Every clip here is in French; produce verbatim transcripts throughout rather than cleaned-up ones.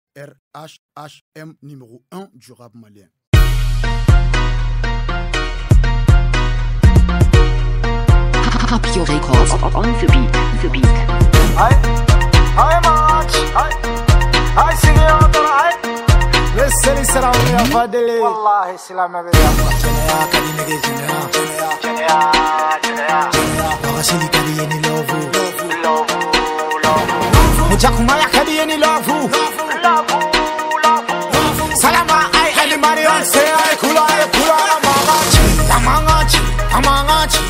R H H M numéro un du rap malien. Papio Records on the beat, the beat. Aye, aye match, aye, aye sigi otara aye. Lesseni sarawni afadeli. Wallahi silama be yafa. Chenea kadi nege chenea, Chenea, chenea, chenea, chenea. Wakashili kadi yeni lovu, lovu, lovu. mujakumaya kadi yeni lovu, Lovu, lovu. salama ay ali marion se ay kula ay kula amangachi, amangachi, amangachi.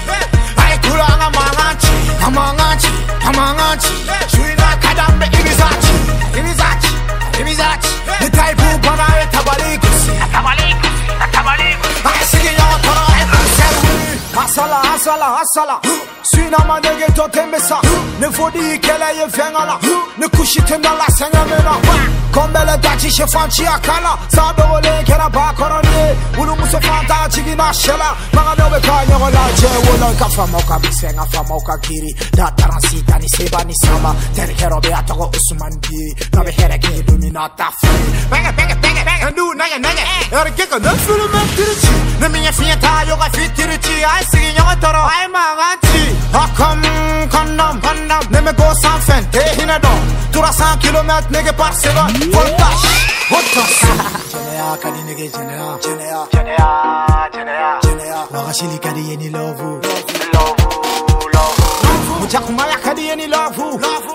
Amangachi, amangachi, Shuina kadambe ibizachi, ibizachi, ibizachi. The type who bana e tabalikus, tabalikus, tabalikus. I see you toro e kuselu. Asala, asala, asala. Shuina mandege to tembesa. Ne fodi kele ye fengala. Ne kushite ndala senga mena. Kombele dachi she fanchi akala. Sabe wole kera ba koroni. Ulu muso fanta chigi na shela. Maga dobe kanya wala je wala kafa moka bisenga fa moka kiri. Da transita ni seba ni samba. Terkero be atoko usman bi. Nabe here ki dominata free. Banga banga banga banga. Ndu naya naya. Ere keko na fulu mentirichi. Ne minya fienta yoga fitirichi. Ai sigi nyaga toro. Ai manganchi. Hakam kondom kondom. Ne me go sans fin. Te hinado. trois cents kilomètres nege par seconde. Voltage. Voltage. Chenea kadi nege chenea. Chenea. Chenea, chenea, Chenea. Wakashili kadi yeni lovu. lovu, lovu. Mujakumaya kadi yeni lovu. Lovu,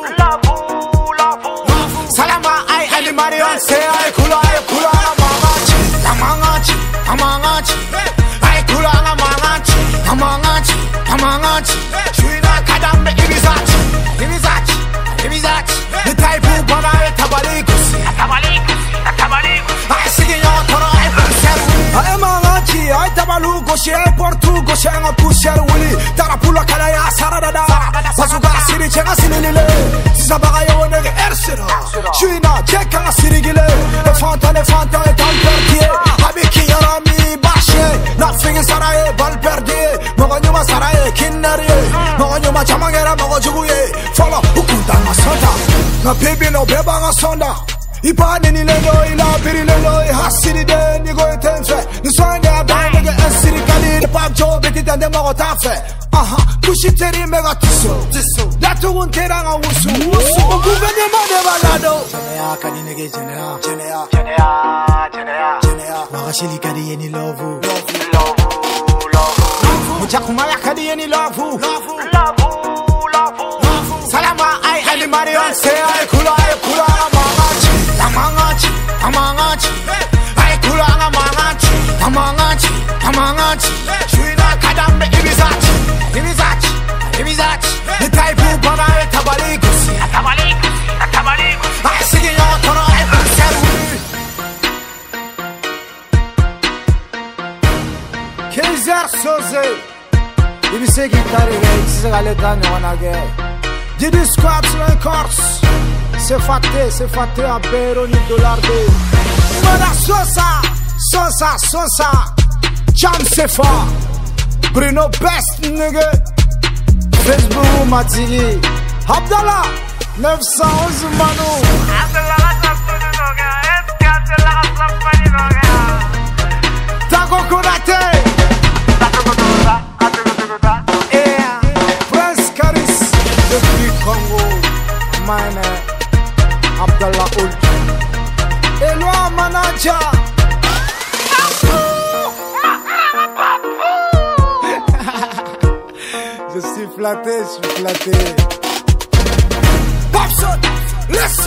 lovu. Salama ay ali marion se ay kula ay kula amangachi, amangachi, amangachi. Ay kula amangachi, amangachi, amangachi. Shuina kadambe ibizachi, ibizachi, ibizachi. The type who bana e tabalikus, Tabalikus, tabalikus. ay sigi yo toro ay kuselu. Ay mangachi, ay tabalu goshi ay portu goshi ay pusher wuli. Tara pula kala ya saradada. Basuga siri chenga sinilile. Sisabaga yo nege ersero. Shuina cheka nga sirigile. Le fanta le fanta et en perdier. Habiki yarami bashe. Na fingi saraye bal perdier. Mogo nyuma saraye kinnarie. Mogo nyuma chamangera mogo juguye. Follow ukuta nga sonda. Na baby no beba nga sonda. Ipane ni lelo ila biri lelo I hasiri de ni go etenfe. Ni soende abane nege esiri kali. Ni pap jo beti tende mogo tafe. Aha, kushiteri mega tiso. Tiso. Datu untera nga wusu. Wusu. Ukuvene mane balado. Chenea kadi nege chenea. Chenea. Chenea, chenea, Chenea. Wakashili kadi yeni lovu. lovu, lovu. Mujakumaya kadi yeni lovu. Lovu, lovu. Salama ay ali marion se ay kula ay kula amangachi, amangachi, amangachi. Ay kula amangachi, amangachi, amangachi. Shuina kadambe ibizachi, ibizachi, ibizachi. The type who bana e tabalikus, Tabalikus, tabalikus. ay sigi yo toro ay kuselu. Kaiser Soze. Ibise gitari ge, size galetan yonage. Didi Squats Records. C'est faté, c'est faté à Beroni Dollar de. Mada Sosa, Sosa, Sosa. Jam Sefa. Bruno Best nigga. Facebook Matigi. Abdallah neuf cent onze Manu. Tago Konate. Prince Karis depuis Congo, Mane Abdallah Ould, Eloi Manager. Je suis flatté, je suis flatté. Popson, listen.